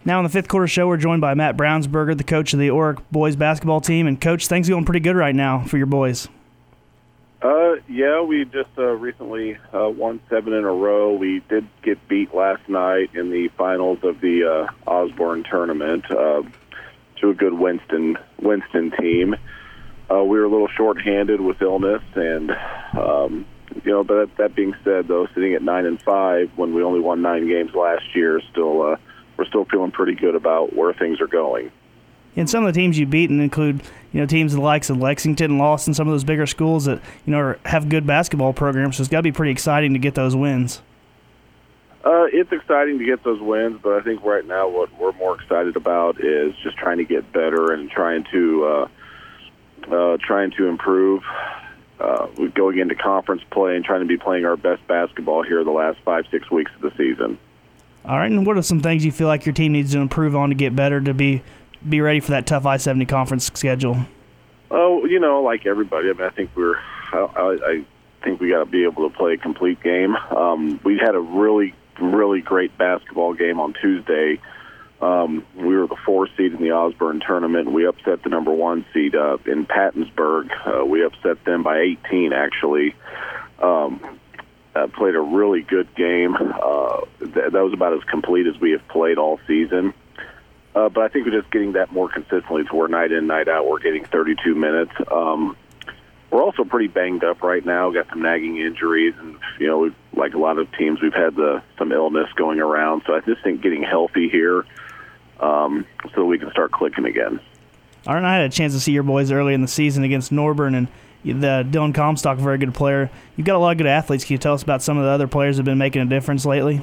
Now in the fifth quarter show, we're joined by Matt Brownsberger, the coach of the Oric boys basketball team. And Coach, things are going pretty good right now for your boys. Yeah, we just recently won 7 in a row. We did get beat last night in the finals of the Osborne tournament to a good Winston team. We were a little short-handed with illness, and but that being said, though, sitting at 9-5 when we only won 9 games last year, we're still feeling pretty good about where things are going. And some of the teams you've beaten include, teams the likes of Lexington, Lawson, some of those bigger schools that, have good basketball programs. So it's got to be pretty exciting to get those wins. It's exciting to get those wins, but I think right now what we're more excited about is just trying to get better and trying to improve. We're going into conference play and trying to be playing our best basketball here the last 5-6 weeks of the season. All right, and what are some things you feel like your team needs to improve on to get better to be ready for that tough I-70 conference schedule? Oh, like everybody, I think I think we got to be able to play a complete game. We had a really, really great basketball game on Tuesday. We were the 4 seed in the Osborne tournament. We upset the number 1 seed in Pattonsburg. We upset them by 18, actually. Played a really good game. That was about as complete as we have played all season. But I think we're just getting that more consistently to where night in, night out, we're getting 32 minutes. We're also pretty banged up right now, got some nagging injuries, and, like a lot of teams, we've had some illness going around. So I just think getting healthy here so we can start clicking again. All right, I had a chance to see your boys early in the season against Norburn, and the Dylan Comstock, a very good player. You've got a lot of good athletes. Can you tell us about some of the other players that have been making a difference lately?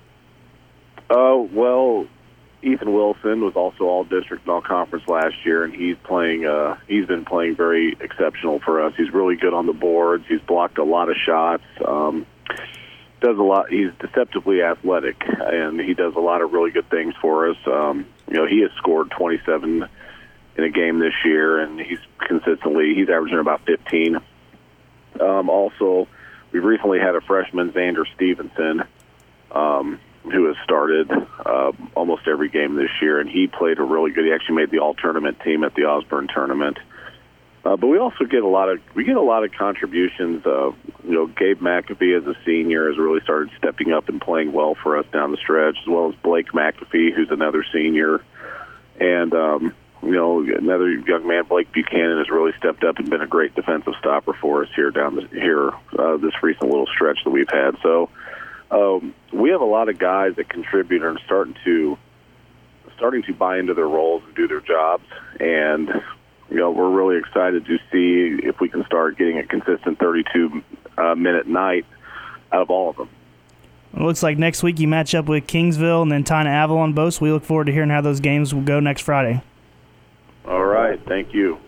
Well, Ethan Wilson was also all-district and all-conference last year, and he's been playing very exceptional for us. He's really good on the boards. He's blocked a lot of shots. Does a lot. He's deceptively athletic, and he does a lot of really good things for us. He has scored 27 in a game this year, and he's averaging about 15. Also, we've recently had a freshman, Xander Stevenson, who has started almost every game this year, and he played he actually made the all-tournament team at the Osborne tournament. But we also get a lot of contributions. Gabe McAfee as a senior has really started stepping up and playing well for us down the stretch, as well as Blake McAfee, who's another senior, and another young man, Blake Buchanan, has really stepped up and been a great defensive stopper for us here this recent little stretch that we've had. So we have a lot of guys that contribute and are starting to buy into their roles and do their jobs, and we're really excited to see if we can start getting a consistent 32-minute night out of all of them. It looks like next week you match up with Kingsville and then Tyna Avalon both, so we look forward to hearing how those games will go next Friday. All right. Thank you.